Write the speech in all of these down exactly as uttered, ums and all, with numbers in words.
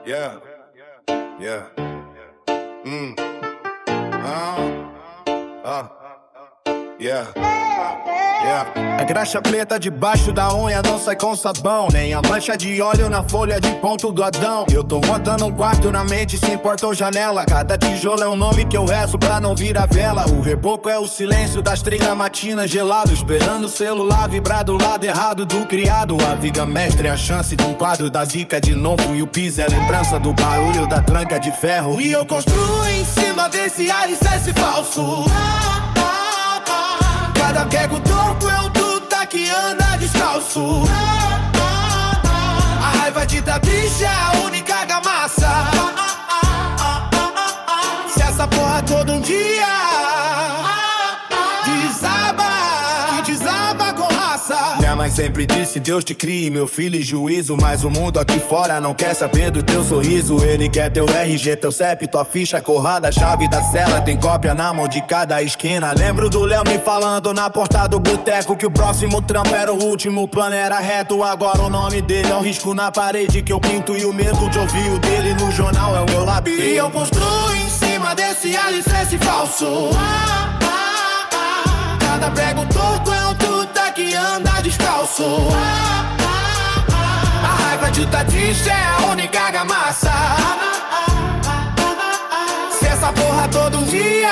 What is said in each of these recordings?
Yeah, yeah. Mm. Uh, uh, yeah. Yeah. A graxa preta debaixo da unha não sai com sabão, nem a mancha de óleo na folha de ponto do Adão. Eu tô montando um quarto na mente, se importa ou janela. Cada tijolo é um nome que eu rezo pra não virar vela. O reboco é o silêncio das três matinas gelado, esperando o celular vibrar do lado errado do criado. A viga mestre é a chance de um quadro da zica de novo, e o piso é a lembrança do barulho da tranca de ferro. E eu construo em cima desse alicerce falso. Cada prego torto é um tuta que anda descalço. A raiva de da bicha é a única gamaça. Se essa porra todo um dia desaba, que desaba com raça. Minha mãe sempre disse, Deus te crie, meu filho, e juízo. Mas o mundo aqui fora não quer saber do teu sorriso. Ele quer teu R G, teu C E P, tua ficha corrada, a chave da cela, tem cópia na mão de cada esquina. Lembro do Léo me falando na porta do boteco que o próximo trampo era o último, o plano era reto. Agora o nome dele é um risco na parede que eu pinto, e o medo de ouvir o dele no jornal é o meu labirinto. E eu construo em cima desse alicerce falso. Cada prego torto é um tuta que anda descalço. A raiva de Tatiche é a única gamaça. Se essa porra todo dia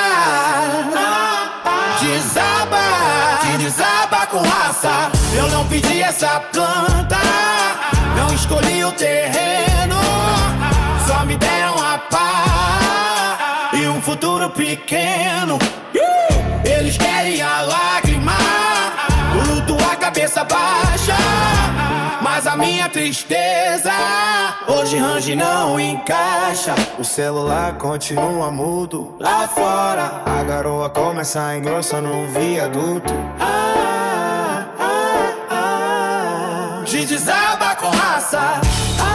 desaba, que desaba com raça. Eu não pedi essa planta, não escolhi o terreno, só me deram a pá e um futuro pequeno. Eles querem a lágrima, o luto, a cabeça baixa, mas a minha tristeza hoje range não encaixa. O celular continua mudo lá fora, a garoa começa a engrossar no viaduto. Ah, ah, ah, de desaba com raça. Ah,